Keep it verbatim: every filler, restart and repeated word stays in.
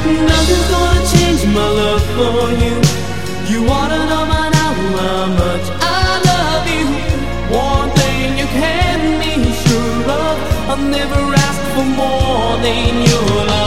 Nothing's gonna change my love for you. You wanna know by now how much I love you. One thing you can be sure of, I'll never ask for more than your love.